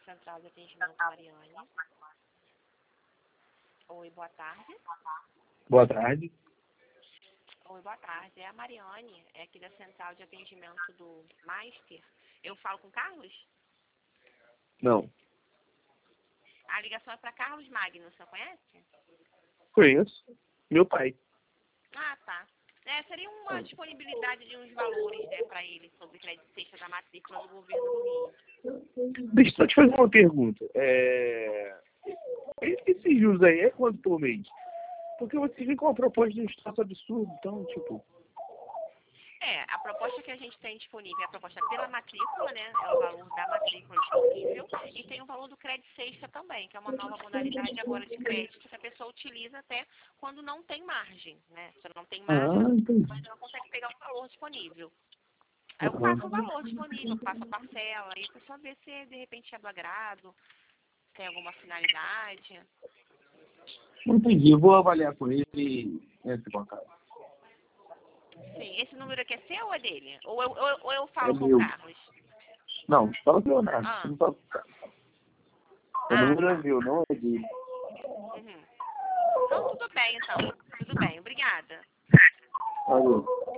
Central de Atendimento Mariane. Oi, boa tarde. Boa tarde. Oi, boa tarde. É a Mariane, é aqui da Central de Atendimento do Master. Eu falo com o Carlos? Não. A ligação é para Carlos Magno, você conhece? Conheço. Meu pai. Ah, tá. Seria uma disponibilidade de uns valores, para ele sobre crédito sexta da matrícula do governo do Rio. Deixa eu só te fazer uma pergunta. Esses juros aí é quanto por mês? Porque vocês vêm com uma proposta de um status absurdo, então, tipo... A proposta que a gente tem disponível é a proposta pela matrícula, né? É o valor da matrícula disponível. E tem o valor do crédito sexta também, que é uma nova modalidade agora de crédito que a pessoa utiliza até quando não tem margem, né? Se não tem margem, entendi. mas não consegue pegar o valor disponível. Aí eu passo o valor disponível, passo a parcela, aí a pessoa vê se de repente é do agrado, tem alguma finalidade. Entendi. Eu vou avaliar com ele e entre em contato. Sim, esse número aqui é seu ou é dele? Ou eu É falo com o meu. Carlos? Não, fala com o Leonardo. Ah, Você não fala com o Carlos. O número é meu, não é dele. Uhum. Não, tudo bem então. Tudo bem, obrigada. Valeu.